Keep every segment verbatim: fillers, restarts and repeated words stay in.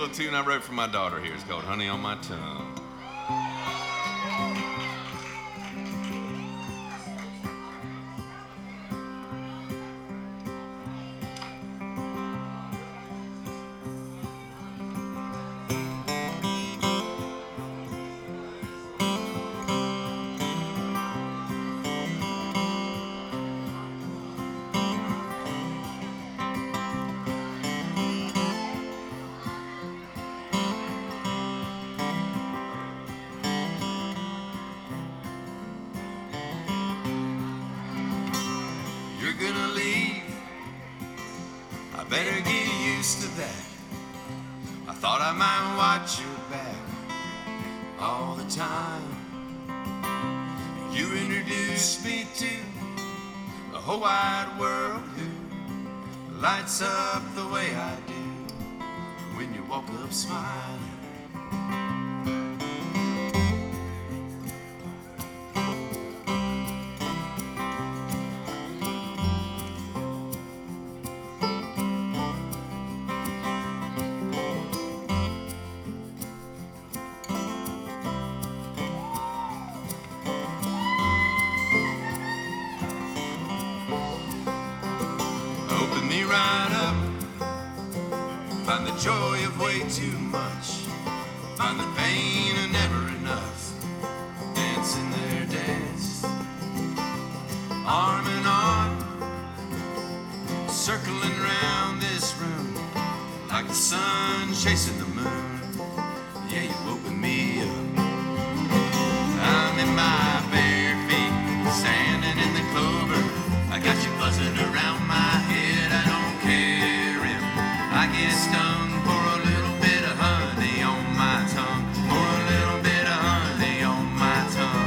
little tune I wrote for my daughter here. It's called Honey on My Tongue. Better get used to that. I thought I might watch your back all the time. You introduced me to a whole wide world who lights up the way I do when you walk up smiling. Open me right up, find the joy of way too much, find the pain of never enough, dancing their dance, arm in arm, circling round this room, like the sun chasing the moon. Yeah, you open me up. I'm in my bare feet, standing in the clover. I got you buzzing around my head. I don't care if I get stung. Pour a little bit of honey on my tongue. Pour a little bit of honey on my tongue.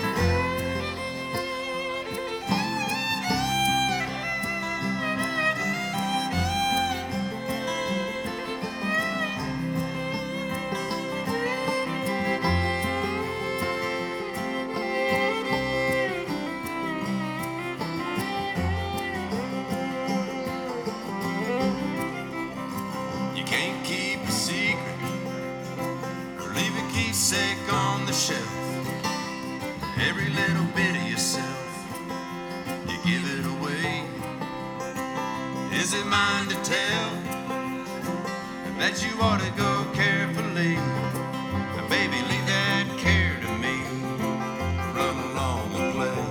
Can't keep a secret or leave a keepsake on the shelf. Every little bit of yourself, you give it away. Is it mine to tell? I bet you ought to go carefully. But baby, leave that care to me. Run along and play.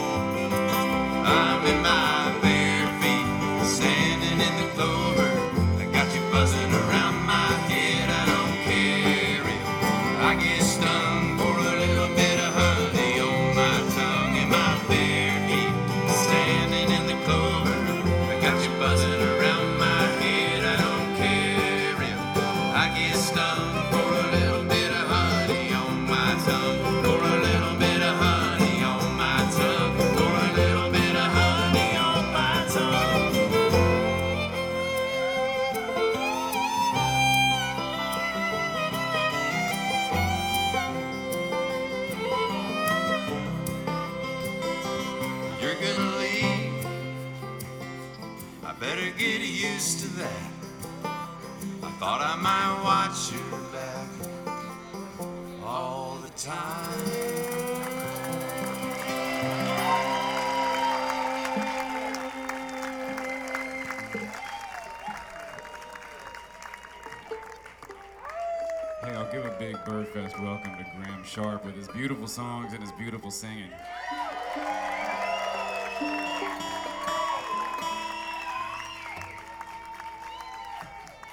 I'm in my bare feet, standing in the clover. Buzzing around my head, I don't care if I get stung. For a little bit of honey on my tongue, in my bare feet, standing in the clover. I got you buzzing around my head, I don't care if I get stung. For a little bit of honey on my tongue, for a little bit of honey on my tongue, for a little bit of honey on my tongue. You're gonna leave, I better get used to that. I thought I might watch your back all the time. Hey, I'll give a big Birdfest welcome to Graham Sharp with his beautiful songs and his beautiful singing.